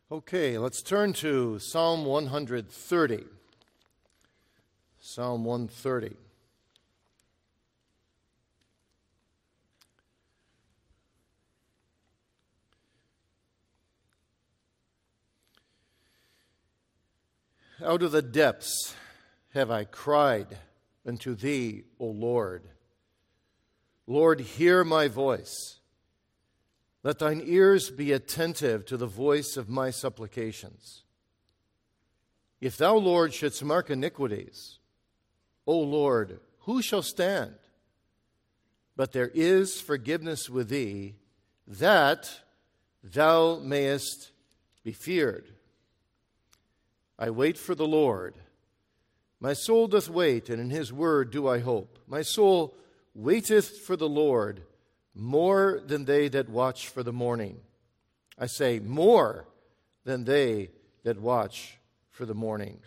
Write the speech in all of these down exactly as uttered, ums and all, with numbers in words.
Okay, let's turn to Psalm one thirty. Psalm one thirty. Out of the depths have I cried unto thee, O Lord. Lord, hear my voice. Let thine ears be attentive to the voice of my supplications. If thou, Lord, shouldst mark iniquities, O Lord, who shall stand? But there is forgiveness with thee, that thou mayest be feared. I wait for the Lord. My soul doth wait, and in his word do I hope. My soul waiteth for the Lord, more than they that watch for the morning. I say, more than they that watch for the morning.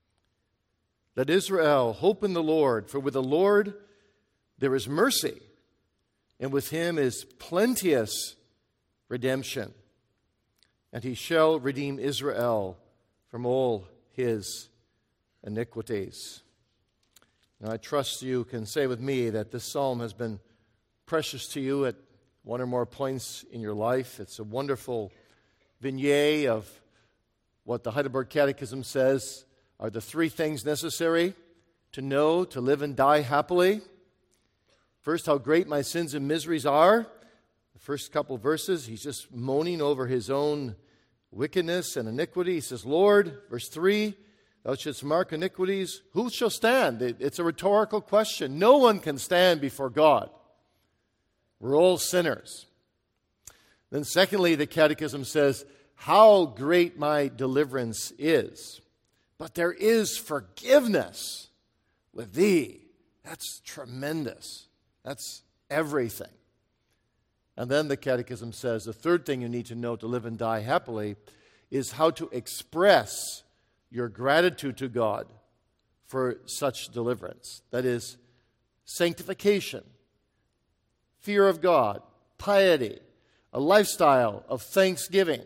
Let Israel hope in the Lord, for with the Lord there is mercy, and with him is plenteous redemption. And he shall redeem Israel from all his iniquities. Now, I trust you can say with me that this psalm has been precious to you at one or more points in your life. It's a wonderful vignette of what the Heidelberg Catechism says are the three things necessary to know, to live and die happily. First, how great my sins and miseries are. The first couple verses, he's just moaning over his own wickedness and iniquity. He says, Lord, verse three, thou shouldst mark iniquities. Who shall stand? It's a rhetorical question. No one can stand before God. We're all sinners. Then secondly, the Catechism says, how great my deliverance is. But there is forgiveness with thee. That's tremendous. That's everything. And then the Catechism says, the third thing you need to know to live and die happily is how to express your gratitude to God for such deliverance. That is, sanctification, fear of God, piety, a lifestyle of thanksgiving.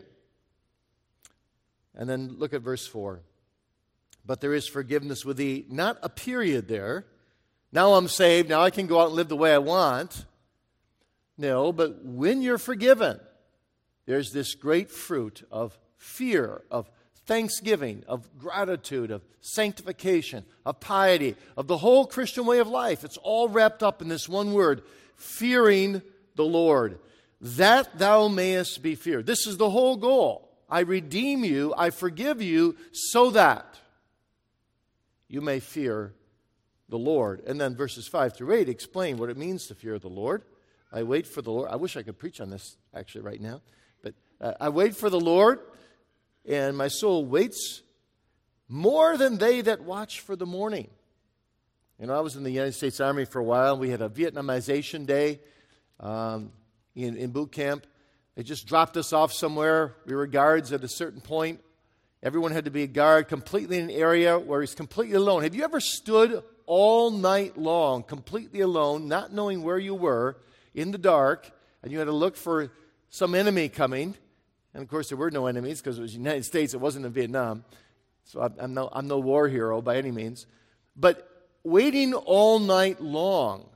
And then look at verse four. But there is forgiveness with thee, not a period there. Now I'm saved, now I can go out and live the way I want. No, but when you're forgiven, there's this great fruit of fear, of thanksgiving, of gratitude, of sanctification, of piety, of the whole Christian way of life. It's all wrapped up in this one word, fearing the Lord, that thou mayest be feared. This is the whole goal. I redeem you, I forgive you, so that you may fear the Lord. And then verses five through eight explain what it means to fear the Lord. I wait for the Lord. I wish I could preach on this actually right now. But uh, I wait for the Lord, and my soul waits more than they that watch for the morning. You know, I was in the United States Army for a while. We had a Vietnamization day um, in, in boot camp. They just dropped us off somewhere. We were guards at a certain point. Everyone had to be a guard completely in an area where he's completely alone. Have you ever stood all night long, completely alone, not knowing where you were, in the dark, and you had to look for some enemy coming? And of course, there were no enemies because it was the United States. It wasn't in Vietnam. So I'm, I'm, no, I'm no war hero by any means. But waiting all night long,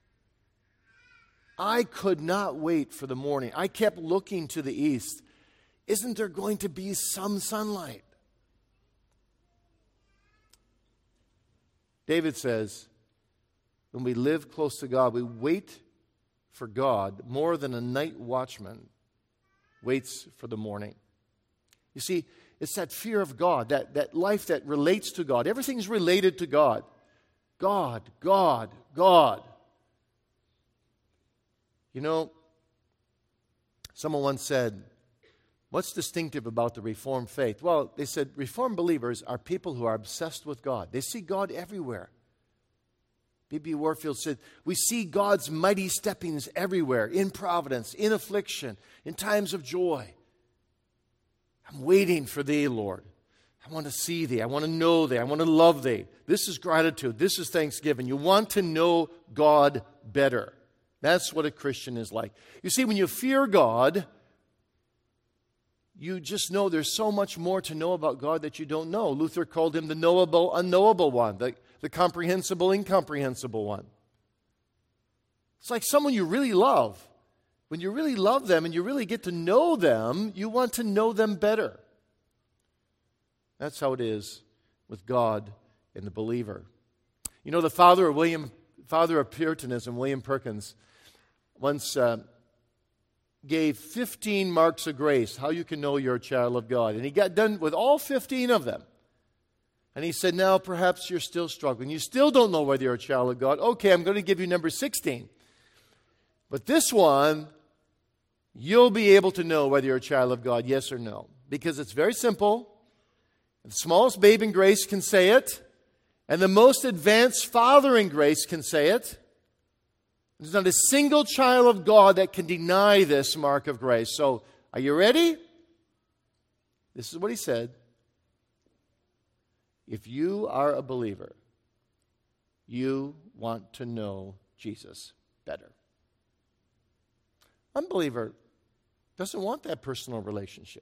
I could not wait for the morning. I kept looking to the east. Isn't there going to be some sunlight? David says, when we live close to God, we wait for God more than a night watchman waits for the morning. You see, it's that fear of God, that, that life that relates to God. Everything's related to God. God, God, God. You know, someone once said, what's distinctive about the Reformed faith? Well, they said Reformed believers are people who are obsessed with God. They see God everywhere. B B Warfield said, we see God's mighty steppings everywhere, in providence, in affliction, in times of joy. I'm waiting for thee, Lord. I want to see thee. I want to know thee. I want to love thee. This is gratitude. This is thanksgiving. You want to know God better. That's what a Christian is like. You see, when you fear God, you just know there's so much more to know about God that you don't know. Luther called him the knowable, unknowable one, the, the comprehensible, incomprehensible one. It's like someone you really love. When you really love them and you really get to know them, you want to know them better. That's how it is with God and the believer. You know, the father of William, father of Puritanism, William Perkins, once uh, gave fifteen marks of grace, how you can know you're a child of God. And he got done with all fifteen of them. And he said, now perhaps you're still struggling. You still don't know whether you're a child of God. Okay, I'm going to give you number sixteen. But this one, you'll be able to know whether you're a child of God, yes or no. Because it's very simple. The smallest babe in grace can say it. And the most advanced father in grace can say it. There's not a single child of God that can deny this mark of grace. So, are you ready? This is what he said. If you are a believer, you want to know Jesus better. Unbeliever doesn't want that personal relationship.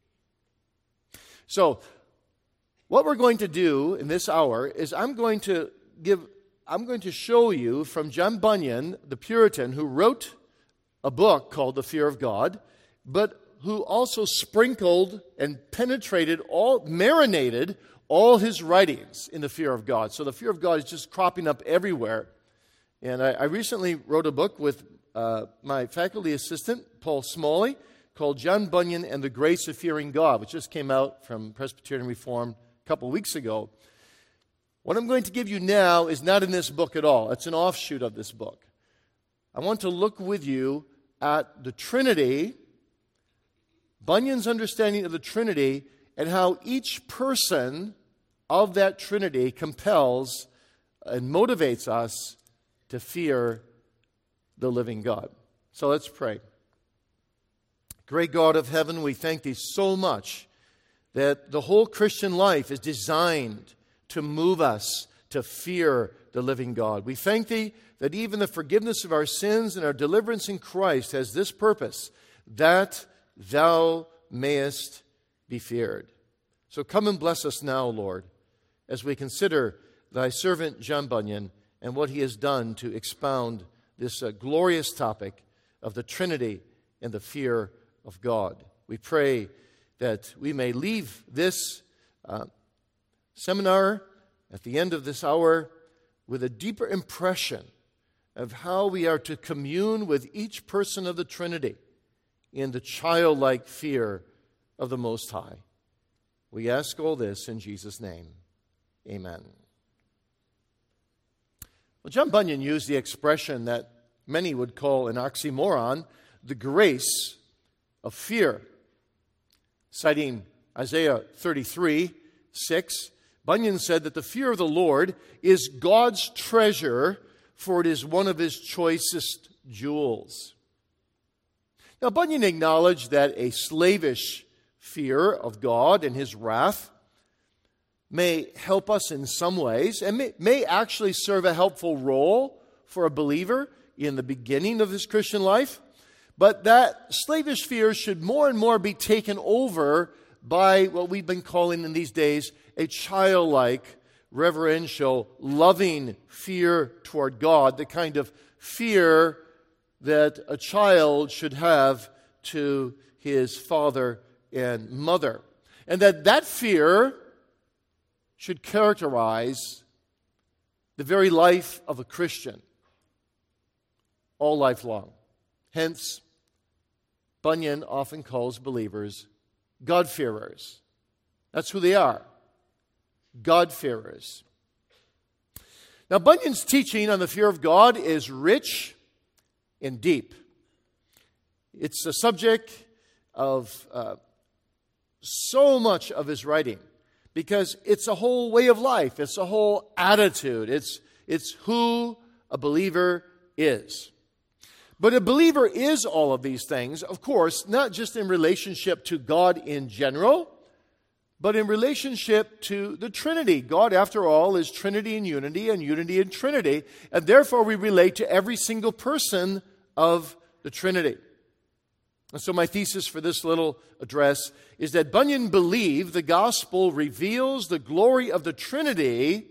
So, what we're going to do in this hour is I'm going to give, I'm going to show you from John Bunyan, the Puritan, who wrote a book called The Fear of God, but who also sprinkled and penetrated all, marinated all his writings in the fear of God. So the fear of God is just cropping up everywhere. And I, I recently wrote a book with uh, my faculty assistant, Paul Smalley, called John Bunyan and the Grace of Fearing God, which just came out from Presbyterian Reform a couple weeks ago. What I'm going to give you now is not in this book at all. It's an offshoot of this book. I want to look with you at the Trinity, Bunyan's understanding of the Trinity, and how each person of that Trinity compels and motivates us to fear the living God. So let's pray. Great God of heaven, we thank Thee so much that the whole Christian life is designed to move us to fear the living God. We thank Thee that even the forgiveness of our sins and our deliverance in Christ has this purpose, that Thou mayest be feared. So come and bless us now, Lord, as we consider Thy servant John Bunyan and what he has done to expound this uh, glorious topic of the Trinity and the fear of God. We pray that we may leave this uh, seminar at the end of this hour with a deeper impression of how we are to commune with each person of the Trinity in the childlike fear of the Most High. We ask all this in Jesus' name. Amen. Well, John Bunyan used the expression that many would call an oxymoron, the grace of fear. Citing Isaiah thirty-three, six, Bunyan said that the fear of the Lord is God's treasure, for it is one of His choicest jewels. Now, Bunyan acknowledged that a slavish fear of God and His wrath may help us in some ways and may, may actually serve a helpful role for a believer in the beginning of his Christian life. But that slavish fear should more and more be taken over by what we've been calling in these days a childlike, reverential, loving fear toward God, the kind of fear that a child should have to his father and mother. And that that fear should characterize the very life of a Christian all life long. Hence, Bunyan often calls believers God-fearers. That's who they are. God-fearers. Now, Bunyan's teaching on the fear of God is rich and deep. It's the subject of uh, so much of his writing because it's a whole way of life. It's a whole attitude. It's, it's who a believer is. But a believer is all of these things, of course, not just in relationship to God in general, but in relationship to the Trinity. God, after all, is Trinity and unity and unity and Trinity, and therefore we relate to every single person of the Trinity. And so my thesis for this little address is that Bunyan believed the gospel reveals the glory of the Trinity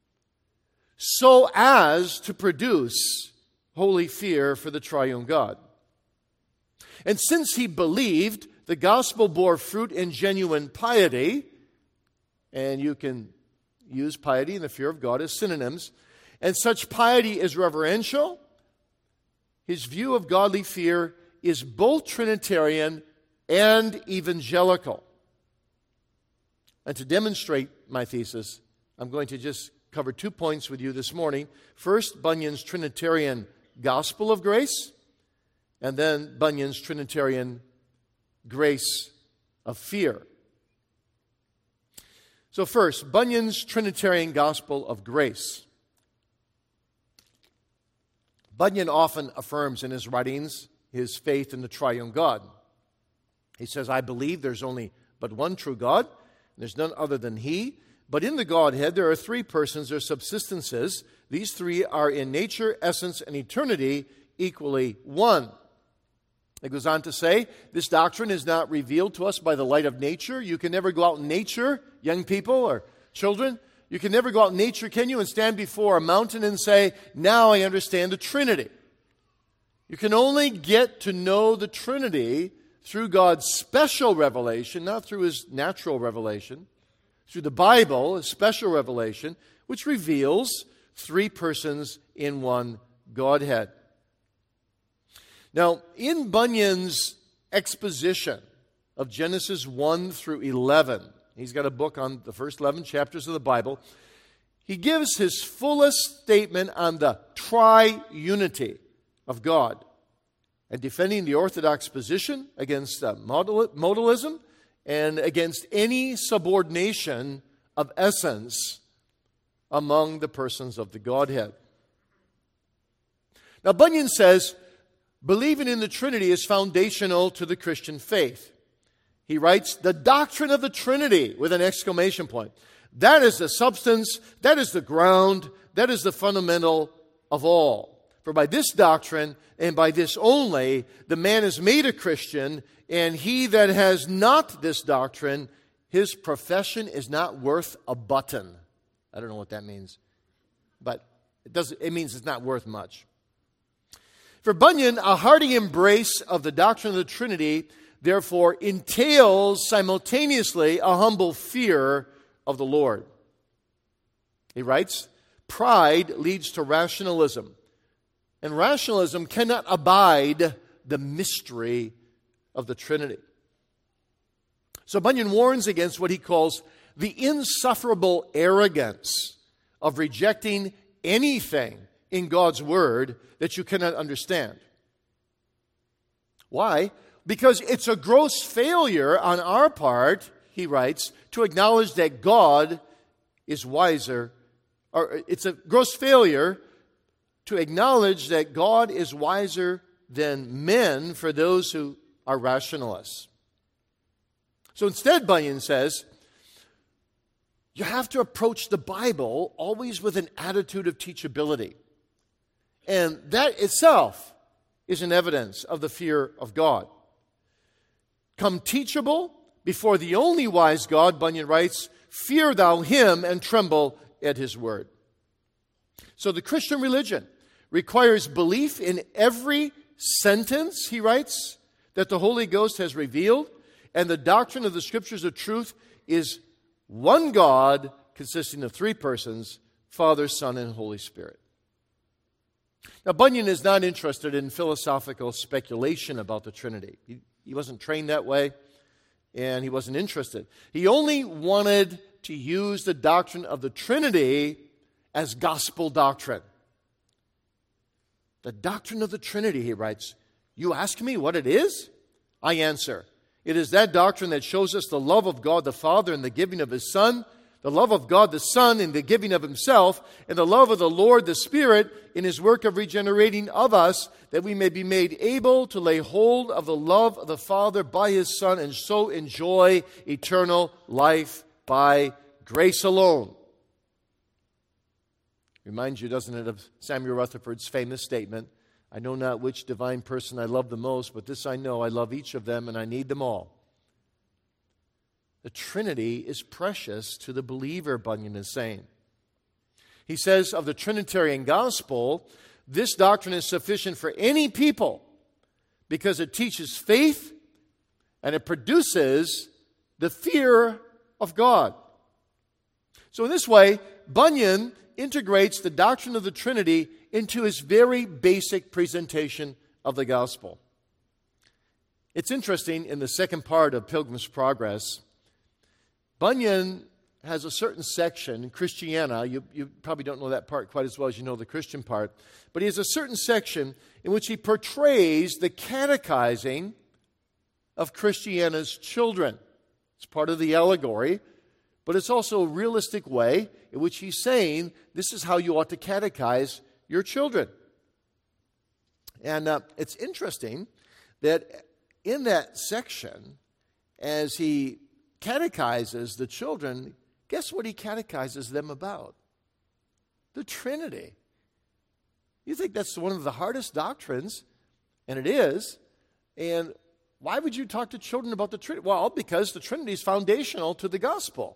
so as to produce holy fear for the triune God. And since he believed the gospel bore fruit in genuine piety, and you can use piety and the fear of God as synonyms, and such piety is reverential, his view of godly fear is both Trinitarian and evangelical. And to demonstrate my thesis, I'm going to just cover two points with you this morning. First, Bunyan's Trinitarian gospel of grace, and then Bunyan's Trinitarian grace of fear. So first, Bunyan's Trinitarian gospel of grace. Bunyan often affirms in his writings his faith in the triune God. He says, I believe there's only but one true God, and there's none other than He. But in the Godhead, there are three persons or subsistences. These three are in nature, essence, and eternity equally one. It goes on to say, this doctrine is not revealed to us by the light of nature. You can never go out in nature, young people or children. You can never go out in nature, can you, and stand before a mountain and say, now I understand the Trinity. You can only get to know the Trinity through God's special revelation, not through His natural revelation, through the Bible, a special revelation, which reveals three persons in one Godhead. Now, in Bunyan's exposition of Genesis one through eleven, he's got a book on the first eleven chapters of the Bible, he gives his fullest statement on the triunity of God, and defending the orthodox position against uh, modal, modalism and against any subordination of essence among the persons of the Godhead. Now, Bunyan says, believing in the Trinity is foundational to the Christian faith. He writes, the doctrine of the Trinity, with an exclamation point. That is the substance, that is the ground, that is the fundamental of all. For by this doctrine, and by this only, the man is made a Christian, and he that has not this doctrine, his profession is not worth a button. I don't know what that means, but it does. It means it's not worth much. For Bunyan, a hearty embrace of the doctrine of the Trinity, therefore, entails simultaneously a humble fear of the Lord. He writes, pride leads to rationalism. And rationalism cannot abide the mystery of the Trinity. So Bunyan warns against what he calls the insufferable arrogance of rejecting anything in God's Word that you cannot understand. Why? Because it's a gross failure on our part, he writes, to acknowledge that God is wiser, or it's a gross failure to acknowledge that God is wiser than men for those who are rationalists. So instead, Bunyan says, you have to approach the Bible always with an attitude of teachability. And that itself is an evidence of the fear of God. Come teachable before the only wise God, Bunyan writes, fear thou Him and tremble at His word. So the Christian religion requires belief in every sentence, he writes, that the Holy Ghost has revealed, and the doctrine of the Scriptures of truth is one God consisting of three persons, Father, Son, and Holy Spirit. Now, Bunyan is not interested in philosophical speculation about the Trinity. He, he wasn't trained that way, and he wasn't interested. He only wanted to use the doctrine of the Trinity as gospel doctrine. The doctrine of the Trinity, he writes, you ask me what it is? I answer, it is that doctrine that shows us the love of God the Father in the giving of His Son, the love of God the Son in the giving of Himself, and the love of the Lord the Spirit in His work of regenerating of us, that we may be made able to lay hold of the love of the Father by His Son, and so enjoy eternal life by grace alone. Reminds you, doesn't it, of Samuel Rutherford's famous statement, I know not which divine person I love the most, but this I know, I love each of them and I need them all. The Trinity is precious to the believer, Bunyan is saying. He says of the Trinitarian gospel, this doctrine is sufficient for any people because it teaches faith and it produces the fear of God. So in this way, Bunyan integrates the doctrine of the Trinity into his very basic presentation of the gospel. It's interesting, in the second part of Pilgrim's Progress, Bunyan has a certain section, Christiana, you, you probably don't know that part quite as well as you know the Christian part, but he has a certain section in which he portrays the catechizing of Christiana's children. It's part of the allegory, but it's also a realistic way in which he's saying this is how you ought to catechize your children. And uh, it's interesting that in that section, as he catechizes the children, guess what he catechizes them about? The Trinity. You think that's one of the hardest doctrines, and it is. And why would you talk to children about the Trinity? Well, because the Trinity is foundational to the gospel.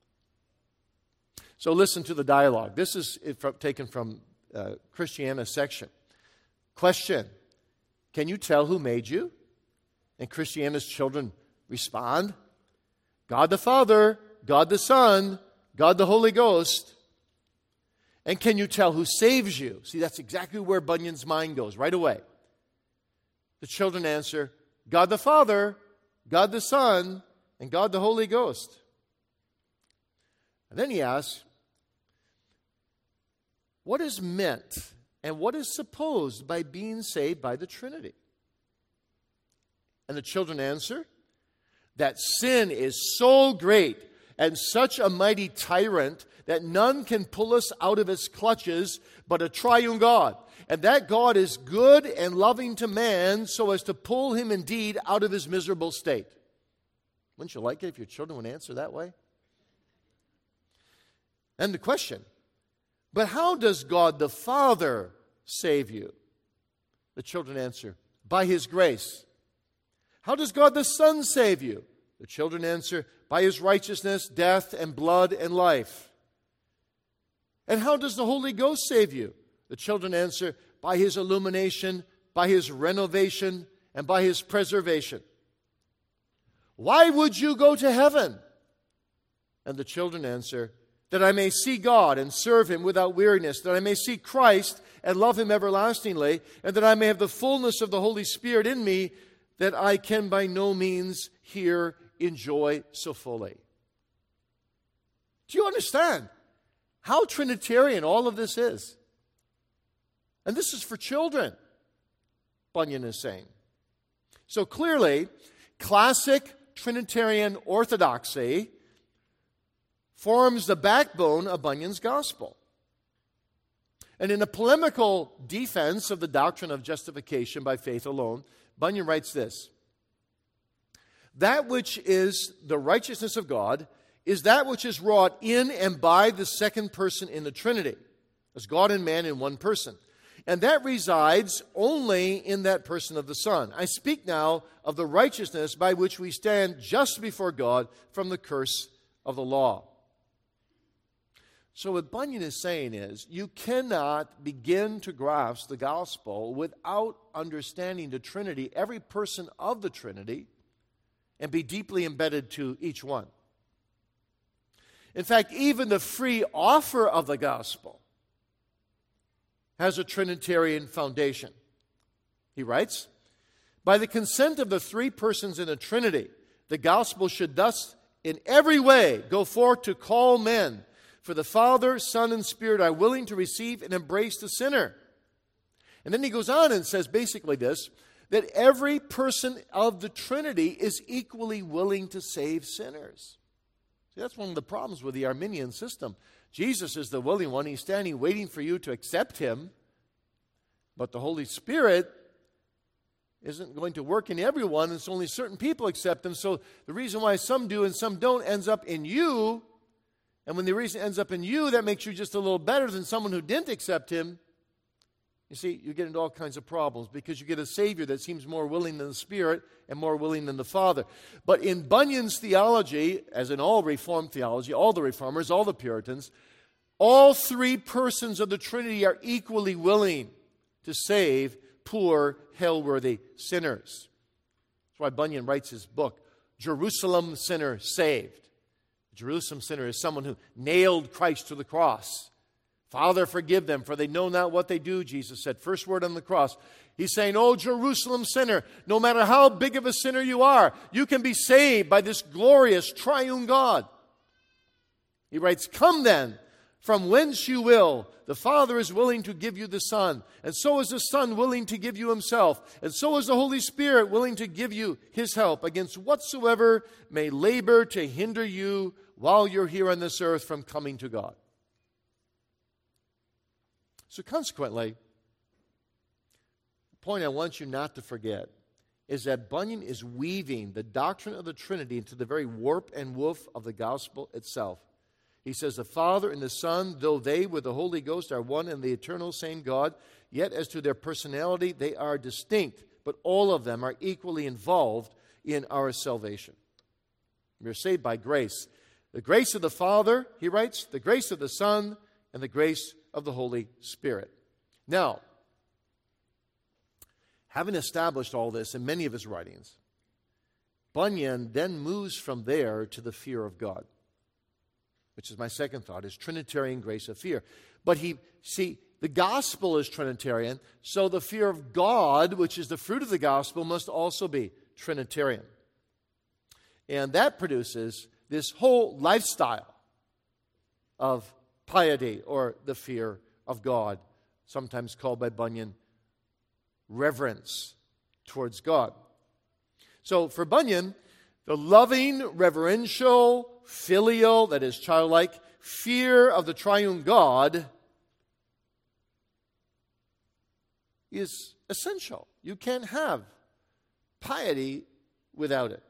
So listen to the dialogue. This is taken from uh, Christiana's section. Question: can you tell who made you? And Christiana's children respond: God the Father, God the Son, God the Holy Ghost. And can you tell who saves you? See, that's exactly where Bunyan's mind goes right away. The children answer: God the Father, God the Son, and God the Holy Ghost. And then he asks, what is meant and what is supposed by being saved by the Trinity? And the children answer, that sin is so great and such a mighty tyrant that none can pull us out of its clutches but a triune God. And that God is good and loving to man so as to pull him indeed out of his miserable state. Wouldn't you like it if your children would answer that way? And the question, but how does God the Father save you? The children answer, by his grace. How does God the Son save you? The children answer, by his righteousness, death, and blood, and life. And how does the Holy Ghost save you? The children answer, by his illumination, by his renovation, and by his preservation. Why would you go to heaven? And the children answer, that I may see God and serve him without weariness, that I may see Christ and love him everlastingly, and that I may have the fullness of the Holy Spirit in me, that I can by no means here enjoy so fully. Do you understand how Trinitarian all of this is? And this is for children, Bunyan is saying. So clearly, classic Trinitarian orthodoxy forms the backbone of Bunyan's gospel. And in a polemical defense of the doctrine of justification by faith alone, Bunyan writes this: that which is the righteousness of God is that which is wrought in and by the second person in the Trinity, as God and man in one person. And that resides only in that person of the Son. I speak now of the righteousness by which we stand just before God from the curse of the law. So what Bunyan is saying is, you cannot begin to grasp the gospel without understanding the Trinity, every person of the Trinity, and be deeply embedded to each one. In fact, even the free offer of the gospel has a Trinitarian foundation. He writes, by the consent of the three persons in the Trinity, the gospel should thus in every way go forth to call men, for the Father, Son, and Spirit are willing to receive and embrace the sinner. And then he goes on and says basically this, that every person of the Trinity is equally willing to save sinners. See, that's one of the problems with the Arminian system. Jesus is the willing one. He's standing waiting for you to accept him. But the Holy Spirit isn't going to work in everyone. It's only certain people accept him. So the reason why some do and some don't ends up in you. And when the reason ends up in you, that makes you just a little better than someone who didn't accept him You see, you get into all kinds of problems because you get a Savior that seems more willing than the Spirit and more willing than the Father. But in Bunyan's theology, as in all Reformed theology, all the Reformers, all the Puritans, all three persons of the Trinity are equally willing to save poor, hell-worthy sinners. That's why Bunyan writes his book, Jerusalem Sinner Saved. A Jerusalem sinner is someone who nailed Christ to the cross. Father, forgive them, for they know not what they do, Jesus said. First word on the cross. He's saying, oh, Jerusalem sinner, no matter how big of a sinner you are, you can be saved by this glorious triune God. He writes, come then, from whence you will. The Father is willing to give you the Son, and so is the Son willing to give you Himself, and so is the Holy Spirit willing to give you His help against whatsoever may labor to hinder you while you're here on this earth from coming to God. So consequently, the point I want you not to forget is that Bunyan is weaving the doctrine of the Trinity into the very warp and woof of the gospel itself. He says, the Father and the Son, though they with the Holy Ghost are one and the eternal same God, yet as to their personality they are distinct, but all of them are equally involved in our salvation. We are saved by grace. The grace of the Father, he writes, the grace of the Son, and the grace of the Holy Spirit. Now, having established all this in many of his writings, Bunyan then moves from there to the fear of God, which is my second thought, is Trinitarian grace of fear. But he, see, the gospel is Trinitarian, so the fear of God, which is the fruit of the gospel, must also be Trinitarian. And that produces this whole lifestyle of piety, or the fear of God, sometimes called by Bunyan reverence towards God. So for Bunyan, the loving, reverential, filial, that is childlike, fear of the triune God is essential. You can't have piety without it.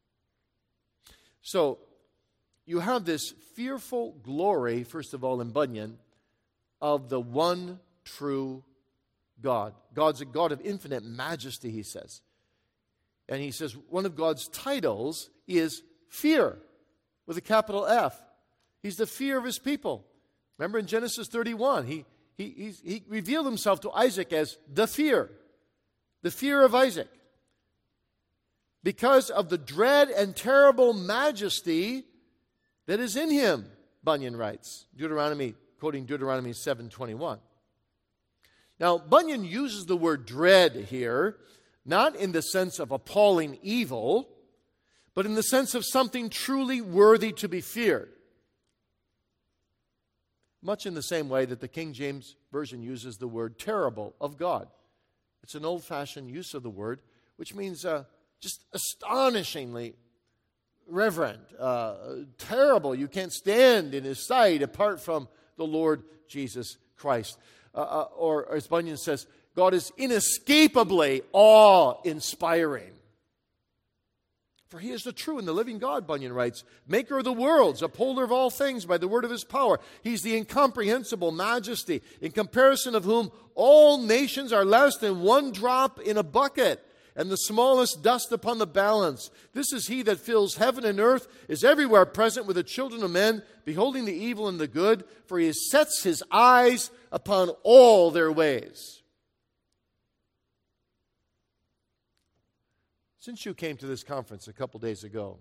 So you have this fearful glory, first of all, in Bunyan, of the one true God. God's a God of infinite majesty, he says. And he says one of God's titles is fear, with a capital F. He's the fear of his people. Remember in Genesis thirty-one, he, he, he, he revealed himself to Isaac as the fear, the fear of Isaac. Because of the dread and terrible majesty that is in him, Bunyan writes, Deuteronomy, quoting Deuteronomy seven twenty-one. Now, Bunyan uses the word dread here, not in the sense of appalling evil, but in the sense of something truly worthy to be feared. Much in the same way that the King James Version uses the word terrible of God. It's an old-fashioned use of the word, which means uh, just astonishingly reverent, uh, terrible. You can't stand in his sight apart from the Lord Jesus Christ. Uh, uh, or as Bunyan says, God is inescapably awe-inspiring. For he is the true and the living God, Bunyan writes, maker of the worlds, upholder of all things by the word of his power. He's the incomprehensible majesty, in comparison of whom all nations are less than one drop in a bucket, and the smallest dust upon the balance. This is he that fills heaven and earth, is everywhere present with the children of men, beholding the evil and the good, for he sets his eyes upon all their ways. Since you came to this conference a couple days ago,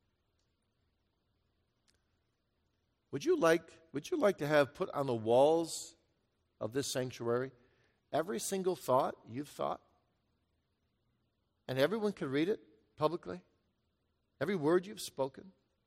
would you like, would you like to have put on the walls of this sanctuary every single thought you've thought? And everyone could read it publicly? Every word you've spoken?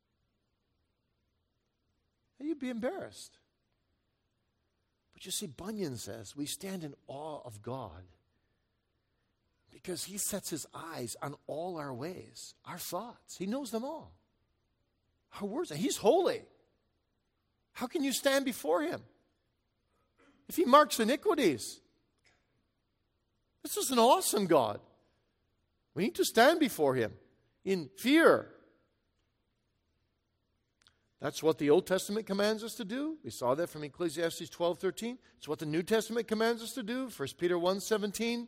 And you'd be embarrassed. But you see, Bunyan says we stand in awe of God because he sets his eyes on all our ways, our thoughts. He knows them all. Our words. He's holy. How can you stand before him if he marks iniquities? This is an awesome God. We need to stand before him in fear. That's what the Old Testament commands us to do. We saw that from Ecclesiastes twelve thirteen. It's what the New Testament commands us to do, First Peter one seventeen.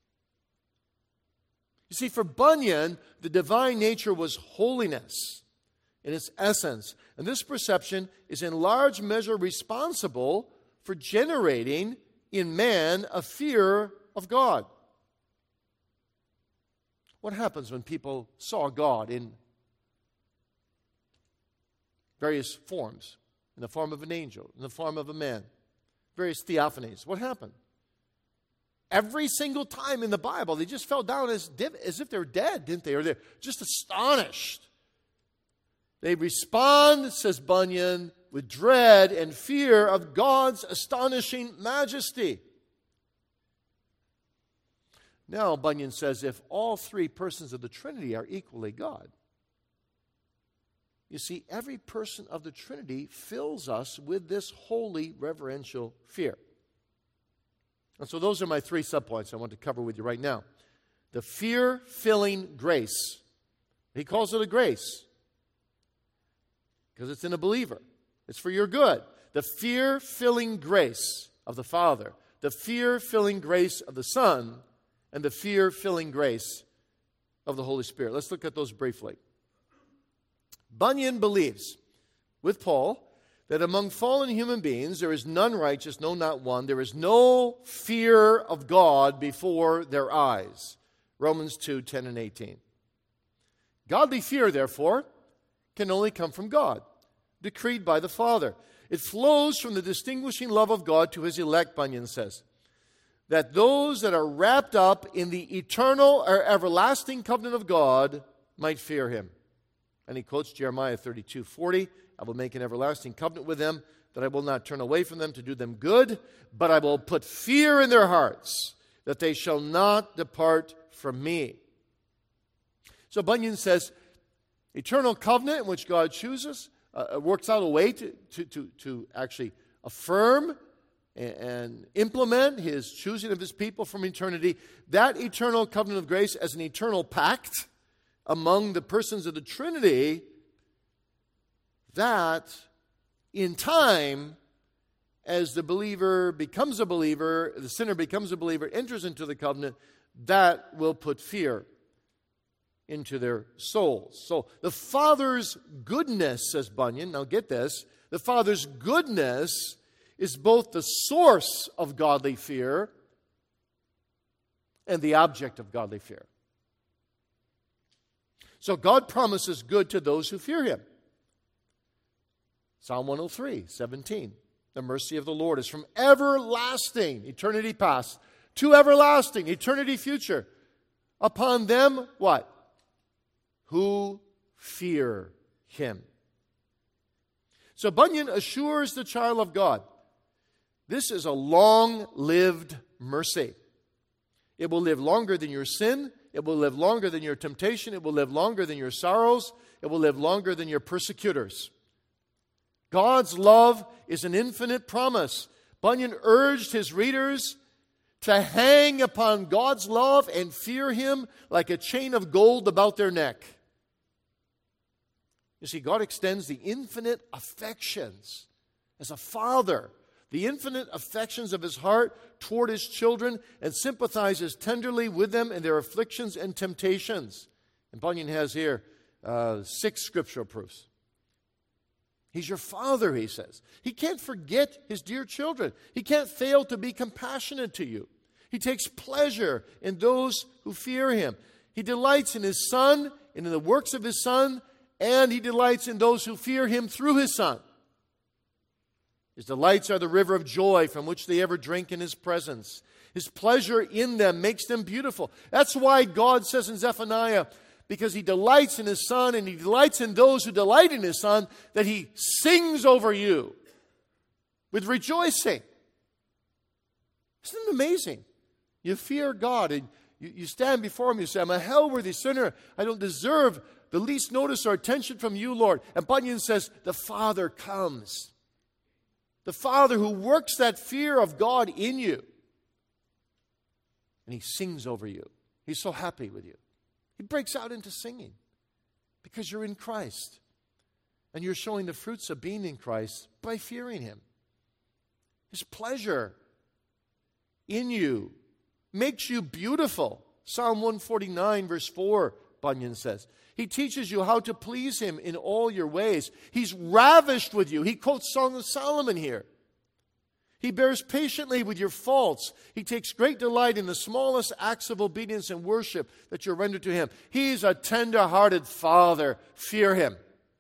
You see, for Bunyan, the divine nature was holiness in its essence. And this perception is in large measure responsible for generating in man a fear of God. What happens when people saw God in various forms? In the form of an angel, in the form of a man, various theophanies. What happened? Every single time in the Bible, they just fell down as, as if they were dead, didn't they? Or they're just astonished. They respond, says Bunyan, with dread and fear of God's astonishing majesty. Now, Bunyan says, if all three persons of the Trinity are equally God, you see, every person of the Trinity fills us with this holy, reverential fear. And so those are my three subpoints I want to cover with you right now. The fear-filling grace. He calls it a grace because it's in a believer. It's for your good. The fear-filling grace of the Father, the fear-filling grace of the Son, and the fear-filling grace of the Holy Spirit. Let's look at those briefly. Bunyan believes, with Paul, that among fallen human beings there is none righteous, no, not one. There is no fear of God before their eyes. Romans two, ten and eighteen. Godly fear, therefore, can only come from God, decreed by the Father. It flows from the distinguishing love of God to His elect, Bunyan says, that those that are wrapped up in the eternal or everlasting covenant of God might fear Him. And he quotes Jeremiah thirty-two forty, I will make an everlasting covenant with them, that I will not turn away from them to do them good, but I will put fear in their hearts, that they shall not depart from me. So Bunyan says, eternal covenant in which God chooses, uh, works out a way to, to, to, to actually affirm and, and implement His choosing of His people from eternity. That eternal covenant of grace as an eternal pact among the persons of the Trinity, that in time, as the believer becomes a believer, the sinner becomes a believer, enters into the covenant, that will put fear into their souls. So the Father's goodness, says Bunyan, now get this, the Father's goodness is both the source of godly fear and the object of godly fear. So God promises good to those who fear Him. Psalm one oh three, seventeen. The mercy of the Lord is from everlasting, eternity past, to everlasting, eternity future. Upon them, what? Who fear Him. So Bunyan assures the child of God, this is a long-lived mercy. It will live longer than your sin. It will live longer than your temptation. It will live longer than your sorrows. It will live longer than your persecutors. God's love is an infinite promise. Bunyan urged his readers to hang upon God's love and fear Him like a chain of gold about their neck. You see, God extends the infinite affections as a father, the infinite affections of His heart toward His children, and sympathizes tenderly with them in their afflictions and temptations. And Bunyan has here uh, six scriptural proofs. He's your Father, he says. He can't forget His dear children. He can't fail to be compassionate to you. He takes pleasure in those who fear Him. He delights in His Son and in the works of His Son, and He delights in those who fear Him through His Son. His delights are the river of joy from which they ever drink in His presence. His pleasure in them makes them beautiful. That's why God says in Zephaniah, because He delights in His Son and He delights in those who delight in His Son, that He sings over you with rejoicing. Isn't it amazing? You fear God and you, you stand before Him. You say, I'm a hell-worthy sinner. I don't deserve the least notice or attention from You, Lord. And Bunyan says, the Father comes. The Father who works that fear of God in you. And He sings over you. He's so happy with you. He breaks out into singing because you're in Christ. And you're showing the fruits of being in Christ by fearing Him. His pleasure in you makes you beautiful. Psalm one forty-nine verse four, Bunyan says. He teaches you how to please Him in all your ways. He's ravished with you. He quotes Song of Solomon here. He bears patiently with your faults. He takes great delight in the smallest acts of obedience and worship that you render to Him. He's a tender-hearted Father. Fear Him.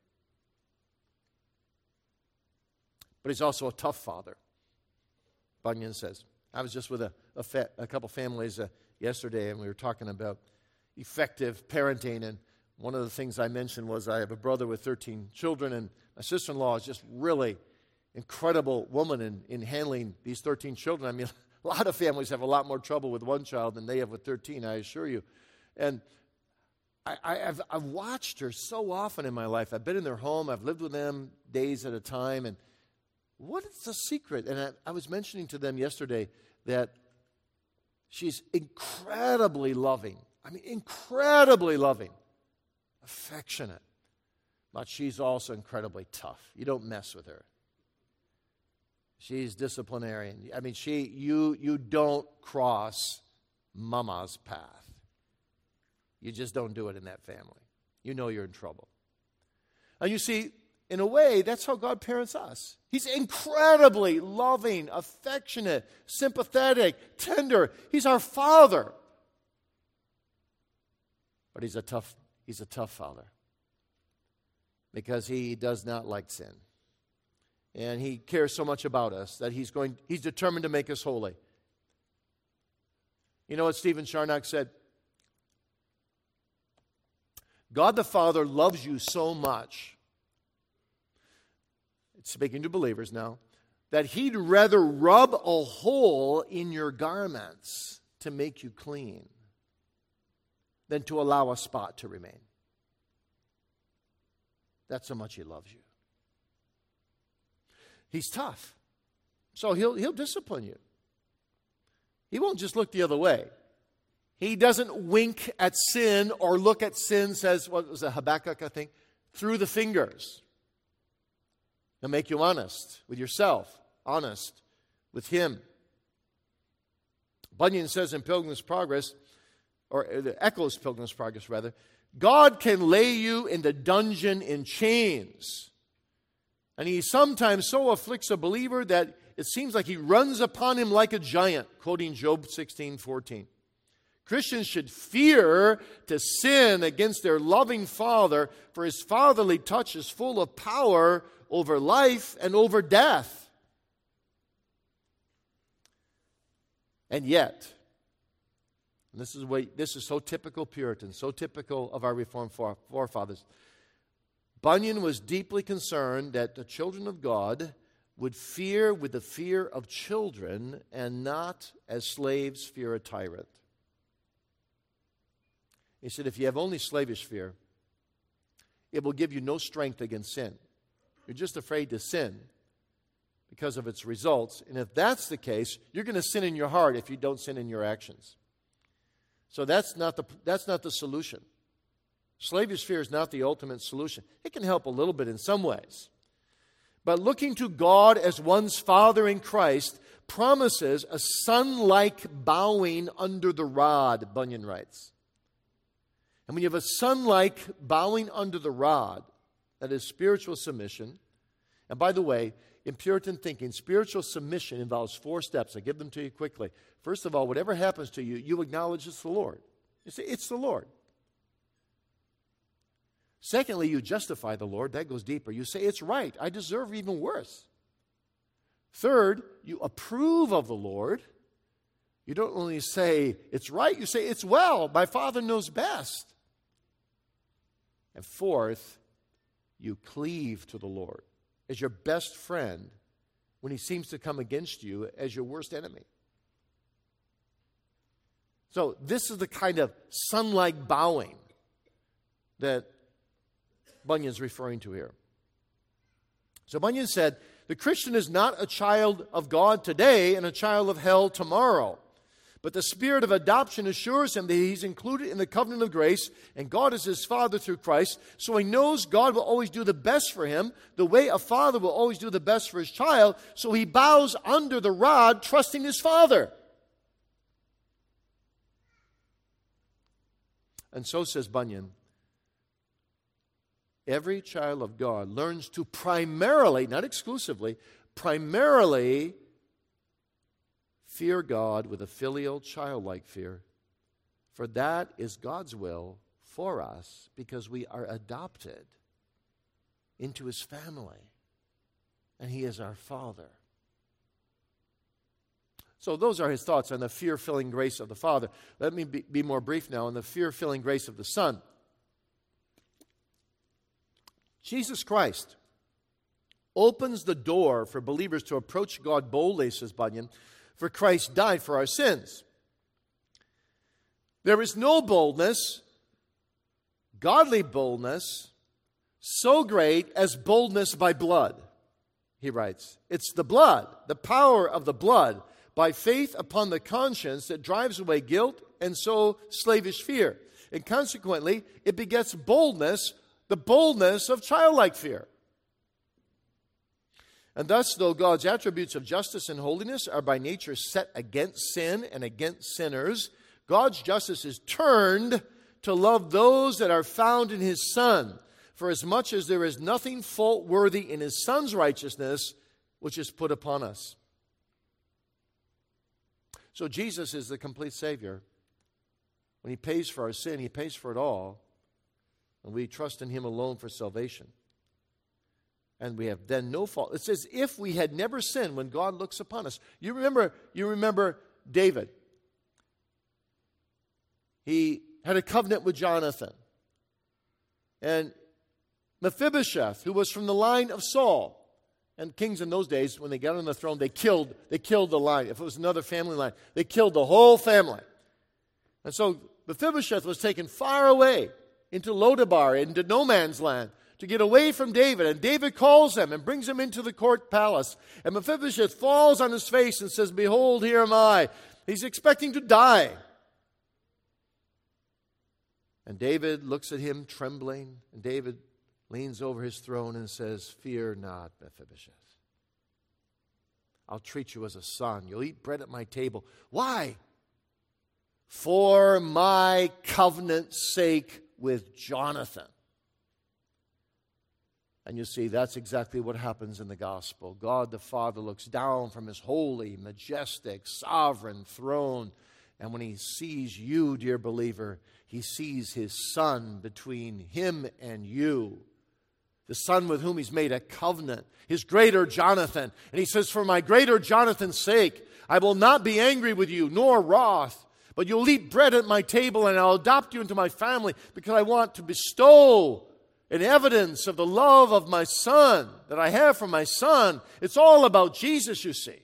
But He's also a tough Father, Bunyan says. I was just with a, a, fa- a couple families uh, yesterday, and we were talking about effective parenting. And one of the things I mentioned was I have a brother with thirteen children, and my sister-in-law is just really incredible woman in, in handling these thirteen children. I mean, a lot of families have a lot more trouble with one child than they have with thirteen, I assure you. And I, I, I've, I've watched her so often in my life. I've been in their home. I've lived with them days at a time. And what is the secret? And I, I was mentioning to them yesterday that she's incredibly loving. I mean, incredibly loving, affectionate. But she's also incredibly tough. You don't mess with her. She's disciplinarian. I mean, she you you don't cross mama's path. You just don't do it in that family. You know you're in trouble. And you see, in a way, that's how God parents us. He's incredibly loving, affectionate, sympathetic, tender. He's our Father. But he's a tough, he's a tough Father. Because He does not like sin. And He cares so much about us that He's going, He's determined to make us holy. You know what Stephen Charnock said? God the Father loves you so much, speaking to believers now, that He'd rather rub a hole in your garments to make you clean than to allow a spot to remain. That's how much He loves you. He's tough. So he'll, he'll discipline you. He won't just look the other way. He doesn't wink at sin or look at sin, says, what was it, Habakkuk, I think, through the fingers. He'll make you honest with yourself, honest with Him. Bunyan says in Pilgrim's Progress, or echoes Pilgrim's Progress rather, God can lay you in the dungeon in chains. And He sometimes so afflicts a believer that it seems like He runs upon him like a giant, quoting Job sixteen fourteen. Christians should fear to sin against their loving Father, for His fatherly touch is full of power over life and over death. And yet, and this is what, this is so typical Puritan, so typical of our Reformed forefathers, Bunyan was deeply concerned that the children of God would fear with the fear of children and not as slaves fear a tyrant. He said, if you have only slavish fear, it will give you no strength against sin. You're just afraid to sin because of its results. And if that's the case, you're going to sin in your heart if you don't sin in your actions. So that's not the, that's not the solution. Slavish fear is not the ultimate solution. It can help a little bit in some ways. But looking to God as one's Father in Christ promises a son-like bowing under the rod, Bunyan writes. And when you have a son-like bowing under the rod, that is spiritual submission. And by the way, in Puritan thinking, spiritual submission involves four steps. I give them to you quickly. First of all, whatever happens to you, you acknowledge it's the Lord. You say, it's the Lord. Secondly, you justify the Lord. That goes deeper. You say, it's right. I deserve even worse. Third, you approve of the Lord. You don't only say, it's right. You say, it's well. My Father knows best. And fourth, you cleave to the Lord as your best friend when He seems to come against you as your worst enemy. So this is the kind of son-like bowing that Bunyan's referring to here. So Bunyan said, the Christian is not a child of God today and a child of hell tomorrow, But the Spirit of adoption assures him that he's included in the covenant of grace, and God is his Father through Christ. So he knows God will always do the best for him, the way a father will always do the best for his child. So he bows under the rod, trusting his Father. And so, says Bunyan, every child of God learns to primarily, not exclusively, primarily fear God with a filial, childlike fear. For that is God's will for us, because we are adopted into his family, and he is our Father. So those are his thoughts on the fear-filling grace of the Father. Let me be, be more brief now on the fear-filling grace of the Son. Jesus Christ opens the door for believers to approach God boldly, says Bunyan, for Christ died for our sins. There is no boldness, godly boldness, so great as boldness by blood, he writes. It's the blood, the power of the blood, by faith upon the conscience, that drives away guilt and so slavish fear. And consequently, it begets boldness, the boldness of childlike fear. And thus, though God's attributes of justice and holiness are by nature set against sin and against sinners, God's justice is turned to love those that are found in his Son, for as much as there is nothing fault-worthy in his Son's righteousness, which is put upon us. So Jesus is the complete Savior. When he pays for our sin, he pays for it all. And we trust in him alone for salvation. And we have then no fault. It's as if we had never sinned when God looks upon us. You remember, you remember David. He had a covenant with Jonathan. And Mephibosheth, who was from the line of Saul. And kings in those days, when they got on the throne, they killed, they killed the line. If it was another family line, they killed the whole family. And so Mephibosheth was taken far away into Lodabar, into no man's land, to get away from David. And David calls him and brings him into the court palace. And Mephibosheth falls on his face and says, "Behold, here am I." He's expecting to die. And David looks at him trembling. And David leans over his throne and says, "Fear not, Mephibosheth. I'll treat you as a son. You'll eat bread at my table." Why? For my covenant's sake with Jonathan. And you see, that's exactly what happens in the gospel. God the Father looks down from his holy, majestic, sovereign throne. And when he sees you, dear believer, he sees his Son between him and you. The Son with whom he's made a covenant, his greater Jonathan. And he says, "For my greater Jonathan's sake, I will not be angry with you, nor wroth, but you'll eat bread at my table, and I'll adopt you into my family, because I want to bestow an evidence of the love of my Son that I have for my Son." It's all about Jesus, you see.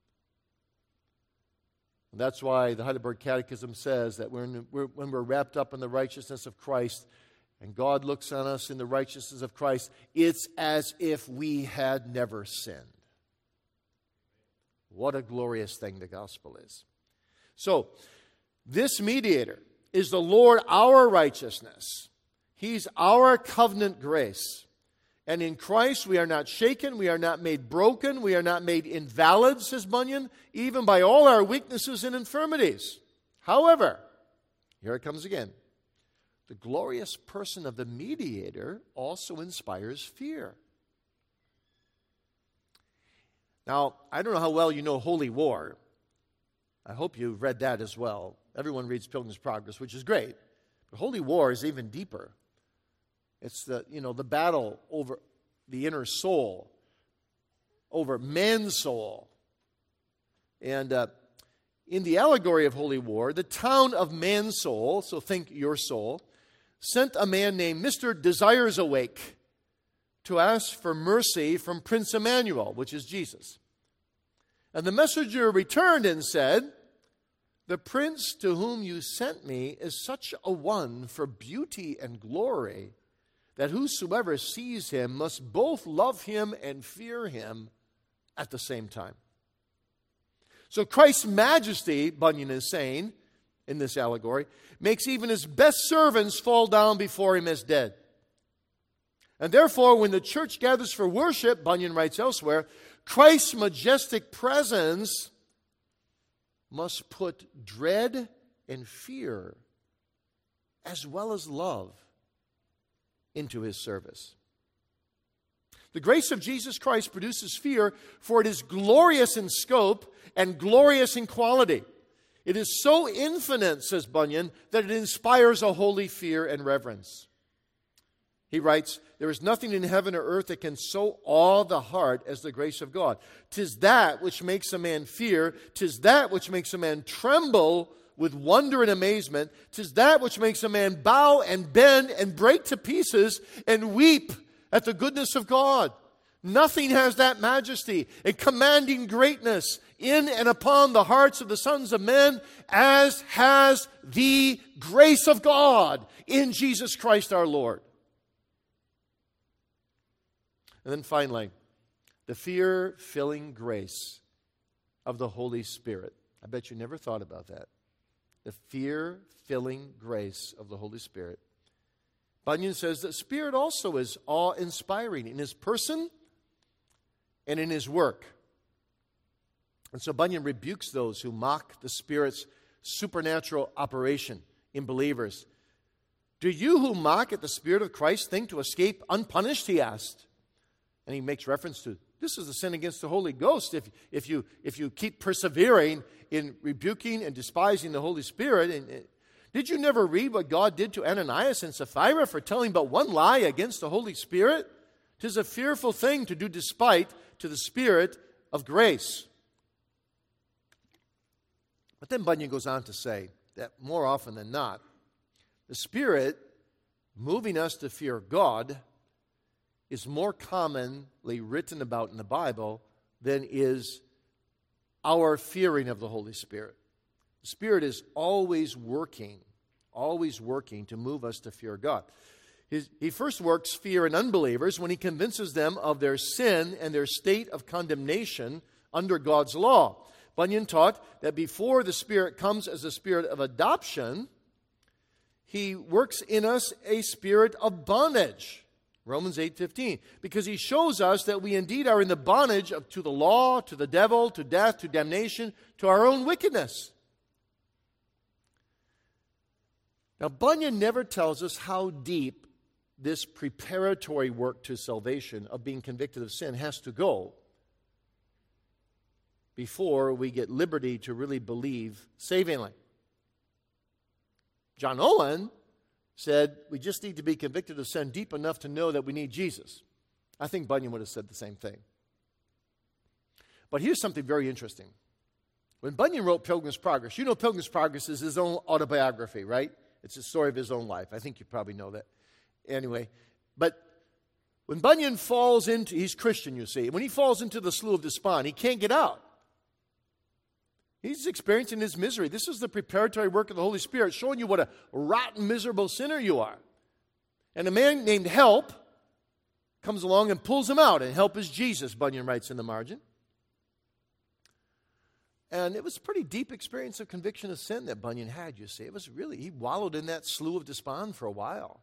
And that's why the Heidelberg Catechism says that when we're, when we're wrapped up in the righteousness of Christ, and God looks on us in the righteousness of Christ, it's as if we had never sinned. What a glorious thing the gospel is. So, this mediator is the Lord, our righteousness. He's our covenant grace. And in Christ we are not shaken, we are not made broken, we are not made invalid, says Bunyan, even by all our weaknesses and infirmities. However, here it comes again. The glorious person of the mediator also inspires fear. Now, I don't know how well you know Holy War. I hope you've read that as well. Everyone reads Pilgrim's Progress, which is great. But Holy War is even deeper. It's the, you know, the battle over the inner soul, over man's soul. And uh, in the allegory of Holy War, the town of Mansoul, so think your soul, sent a man named Mister Desires Awake to ask for mercy from Prince Emmanuel, which is Jesus. And the messenger returned and said, "The prince to whom you sent me is such a one for beauty and glory that whosoever sees him must both love him and fear him at the same time." So Christ's majesty, Bunyan is saying in this allegory, makes even his best servants fall down before him as dead. And therefore, when the church gathers for worship, Bunyan writes elsewhere, Christ's majestic presence must put dread and fear as well as love into his service. The grace of Jesus Christ produces fear, for it is glorious in scope and glorious in quality. It is so infinite, says Bunyan, that it inspires a holy fear and reverence. He writes, there is nothing in heaven or earth that can so awe the heart as the grace of God. 'Tis that which makes a man fear. 'Tis that which makes a man tremble with wonder and amazement. 'Tis that which makes a man bow and bend and break to pieces and weep at the goodness of God. Nothing has that majesty and commanding greatness in and upon the hearts of the sons of men as has the grace of God in Jesus Christ our Lord. And then finally, the fear-filling grace of the Holy Spirit. I bet you never thought about that. The fear-filling grace of the Holy Spirit. Bunyan says that Spirit also is awe-inspiring in his person and in his work. And so Bunyan rebukes those who mock the Spirit's supernatural operation in believers. Do you who mock at the Spirit of Christ think to escape unpunished, he asked. And he makes reference to, this is a sin against the Holy Ghost. If, if, you, if you keep persevering in rebuking and despising the Holy Spirit. And, and, did you never read what God did to Ananias and Sapphira for telling but one lie against the Holy Spirit? 'Tis a fearful thing to do despite to the Spirit of grace. But then Bunyan goes on to say that more often than not, the Spirit moving us to fear God is more commonly written about in the Bible than is our fearing of the Holy Spirit. The Spirit is always working, always working to move us to fear God. His, he first works fear in unbelievers when he convinces them of their sin and their state of condemnation under God's law. Bunyan taught that before the Spirit comes as a spirit of adoption, he works in us a spirit of bondage. Romans eight fifteen, because he shows us that we indeed are in the bondage of, to the law, to the devil, to death, to damnation, to our own wickedness. Now, Bunyan never tells us how deep this preparatory work to salvation of being convicted of sin has to go before we get liberty to really believe savingly. John Owen said, we just need to be convicted of sin deep enough to know that we need Jesus. I think Bunyan would have said the same thing. But here's something very interesting. When Bunyan wrote Pilgrim's Progress, you know Pilgrim's Progress is his own autobiography, right? It's the story of his own life. I think you probably know that. Anyway, but when Bunyan falls into, he's Christian, you see. When he falls into the slough of despond, he can't get out. He's experiencing his misery. This is the preparatory work of the Holy Spirit, showing you what a rotten, miserable sinner you are. And a man named Help comes along and pulls him out. And Help is Jesus, Bunyan writes in the margin. And it was a pretty deep experience of conviction of sin that Bunyan had, you see. It was really, he wallowed in that slough of despond for a while.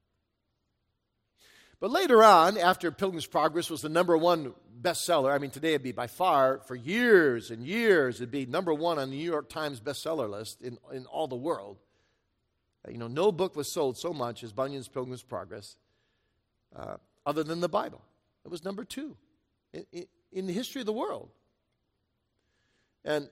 But later on, after Pilgrim's Progress was the number one bestseller, I mean, today it'd be by far, for years and years, it'd be number one on the New York Times bestseller list in, in all the world. You know, no book was sold so much as Bunyan's Pilgrim's Progress, uh, other than the Bible. It was number two in, in, in the history of the world. And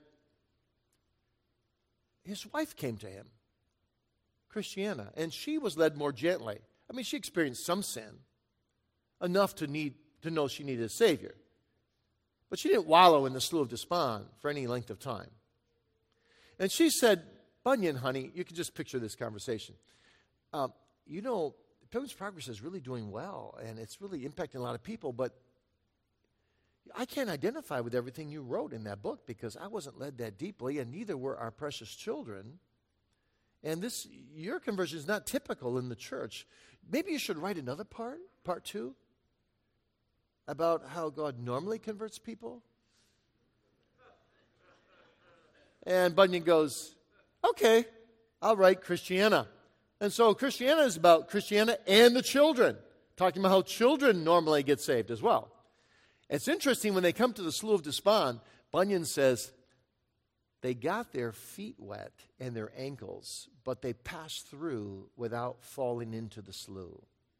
his wife came to him, Christiana, and she was led more gently. I mean, she experienced some sin, enough to need to know she needed a Savior. But she didn't wallow in the slough of despond for any length of time. And she said, Bunyan, honey, you can just picture this conversation. Um, you know, Pilgrim's Progress is really doing well, and it's really impacting a lot of people, but I can't identify with everything you wrote in that book because I wasn't led that deeply, and neither were our precious children. And this, your conversion is not typical in the church. Maybe you should write another part, part two, about how God normally converts people. And Bunyan goes, okay, I'll write Christiana. And so Christiana is about Christiana and the children, talking about how children normally get saved as well. It's interesting, when they come to the Slough of Despond, Bunyan says, they got their feet wet and their ankles, but they passed through without falling into the slough.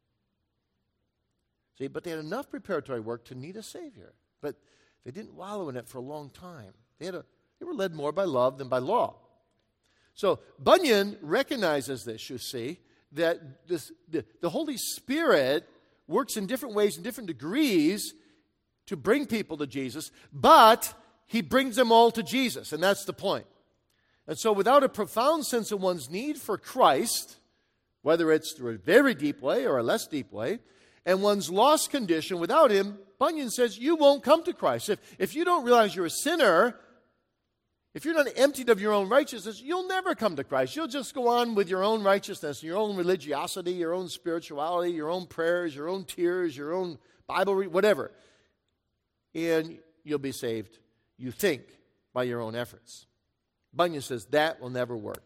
See, but they had enough preparatory work to need a Savior. But they didn't wallow in it for a long time. They, had a, they were led more by love than by law. So Bunyan recognizes this, you see, that this, the, the Holy Spirit works in different ways, in different degrees, to bring people to Jesus, but He brings them all to Jesus, and that's the point. And so without a profound sense of one's need for Christ, whether it's through a very deep way or a less deep way, and one's lost condition without Him, Bunyan says you won't come to Christ. If, if you don't realize you're a sinner, if you're not emptied of your own righteousness, you'll never come to Christ. You'll just go on with your own righteousness, your own religiosity, your own spirituality, your own prayers, your own tears, your own Bible reading, whatever. And you'll be saved, you think, by your own efforts. Bunyan says that will never work.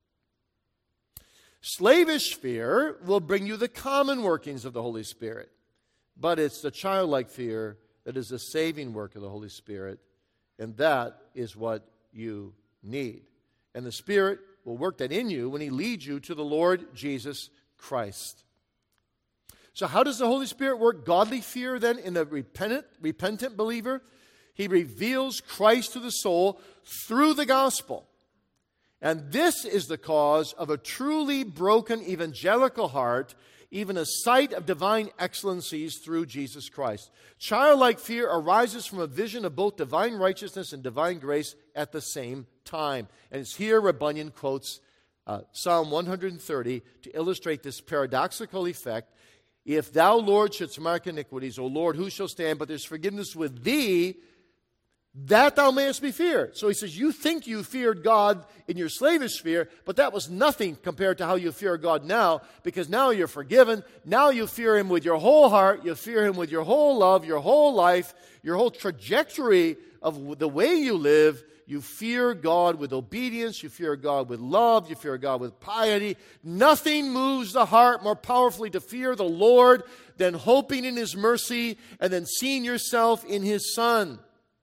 Slavish fear will bring you the common workings of the Holy Spirit, but it's the childlike fear that is the saving work of the Holy Spirit, and that is what you need. And the Spirit will work that in you when He leads you to the Lord Jesus Christ. So how does the Holy Spirit work godly fear then in the repentant, repentant believer? He reveals Christ to the soul through the gospel. And this is the cause of a truly broken evangelical heart, even a sight of divine excellencies through Jesus Christ. Childlike fear arises from a vision of both divine righteousness and divine grace at the same time. And it's here where Bunyan quotes uh, Psalm one hundred thirty to illustrate this paradoxical effect. If thou, Lord, shouldst mark iniquities, O Lord, who shall stand? But there's forgiveness with thee, that thou mayest be feared. So he says, you think you feared God in your slavish fear, but that was nothing compared to how you fear God now, because now you're forgiven. Now you fear Him with your whole heart. You fear Him with your whole love, your whole life, your whole trajectory of the way you live. You fear God with obedience. You fear God with love. You fear God with piety. Nothing moves the heart more powerfully to fear the Lord than hoping in His mercy and then seeing yourself in His Son.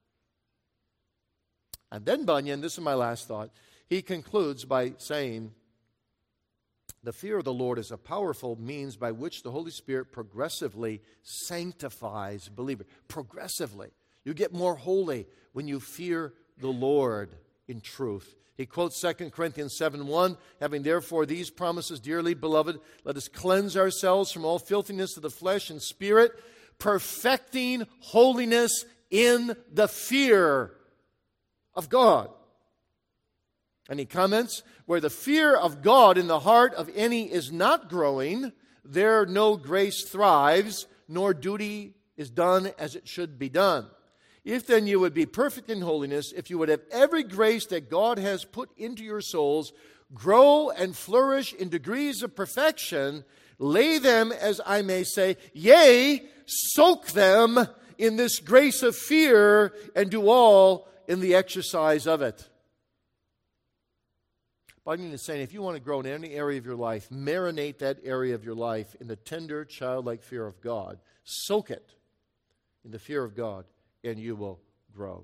And then Bunyan, this is my last thought, he concludes by saying, the fear of the Lord is a powerful means by which the Holy Spirit progressively sanctifies a believer. Progressively. You get more holy when you fear the Lord in truth. He quotes Second Corinthians seven one, having therefore these promises, dearly beloved, let us cleanse ourselves from all filthiness of the flesh and spirit, perfecting holiness in the fear of God. And he comments, where the fear of God in the heart of any is not growing, there no grace thrives, nor duty is done as it should be done. If then you would be perfect in holiness, if you would have every grace that God has put into your souls, grow and flourish in degrees of perfection, lay them, as I may say, yea, soak them in this grace of fear, and do all in the exercise of it. Bunyan is saying, if you want to grow in any area of your life, marinate that area of your life in the tender, childlike fear of God. Soak it in the fear of God, and you will grow.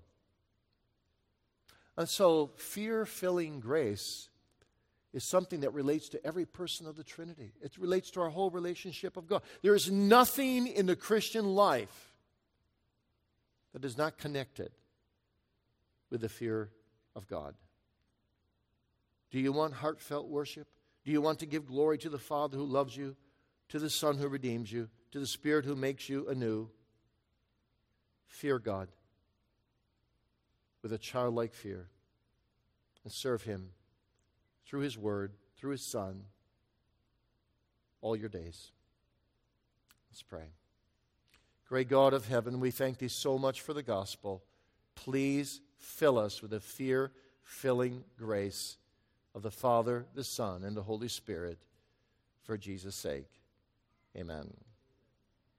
And so, fear-filling grace is something that relates to every person of the Trinity. It relates to our whole relationship of God. There is nothing in the Christian life that is not connected with the fear of God. Do you want heartfelt worship? Do you want to give glory to the Father who loves you, to the Son who redeems you, to the Spirit who makes you anew? Fear God with a childlike fear and serve Him through His Word, through His Son, all your days. Let's pray. Great God of heaven, we thank Thee so much for the gospel. Please fill us with the fear-filling grace of the Father, the Son, and the Holy Spirit, for Jesus' sake. Amen.